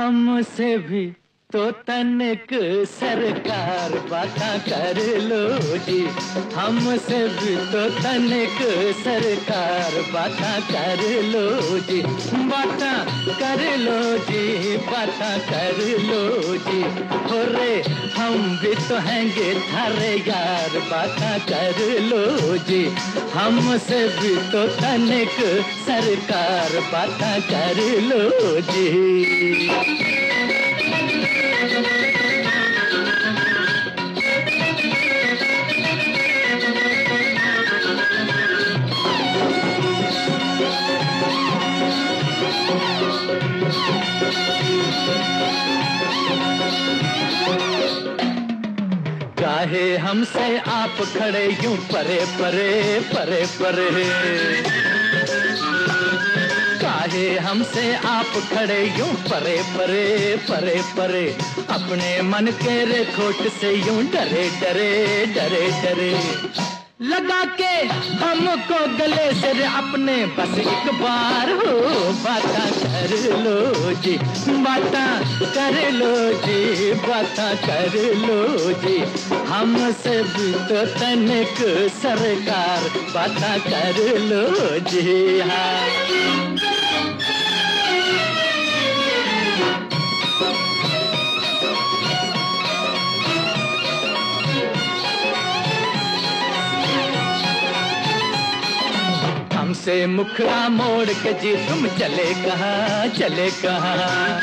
हमसे भी तो तनिक सरकार बाता कर लो जी। हमसे भी तो तनिक सरकार बाता कर लो जी। बाता कर लो जी, बाता कर लो जी। हो रे हम भी तो हैंगे थारे यार, बाता कर लो जी। हमसे भी तो तनिक सरकार बाता कर लो जी। काहे हमसे आप खड़े यूं परे परे परे परे। काहे हमसे आप खड़े यूं परे परे परे परे। अपने मन के रेखोट से यूं डरे डरे डरे डरे। लगा के हमको गले से अपने बस एक बार हो बाता कर लो जी। बाता कर लो जी, बाता कर लो जी। हमसे भी तो तनिक सरकार बाता कर लो जी। हाँ हमसे मुखड़ा मोड़ के जी तुम चले कहाँ, चले कहाँ।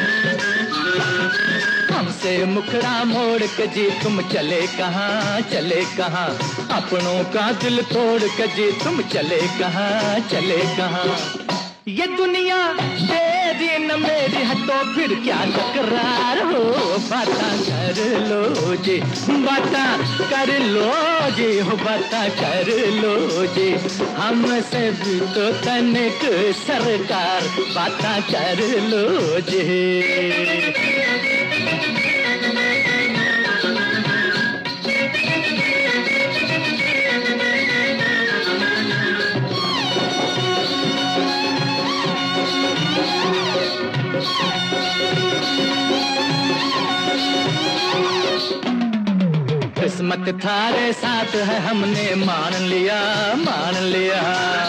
हमसे मुखड़ा मोड़ के जी तुम चले कहाँ, चले कहाँ। अपनों का दिल तोड़ के जी तुम चले कहाँ, चले कहाँ। ये दुनिया तेरी न मेरी है तो फिर क्या तकरार हो बाता कर लो जी। बाता कर लो जी, हो बाता कर लो जी। हमसे भी तो तनिक सरकार बाता कर लो जी। किस्मत थारे साथ है हमने मान लिया, मान लिया।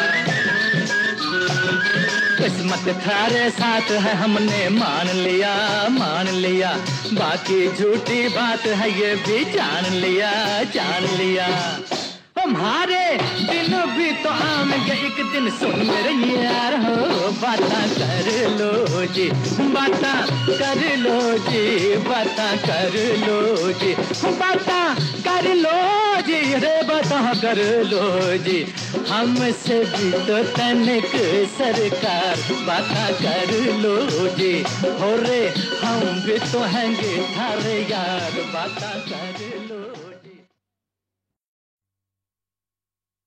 किस्मत थारे साथ है हमने मान लिया, मान लिया। बाकी झूठी बात है ये भी जान लिया, जान लिया। हमारे दिन भी तो आएंगे एक दिन, सुन मेरे यार हो बाता कर लो जी। बाता कर लो जी, बाता कर लो जी। बाता कर लो जी, रे बाता कर लो जी। हमसे भी तो तनिक सरकार बाता कर लो जी। हो रे हम भी तो हैंगे थारे यार, बाता कर लो।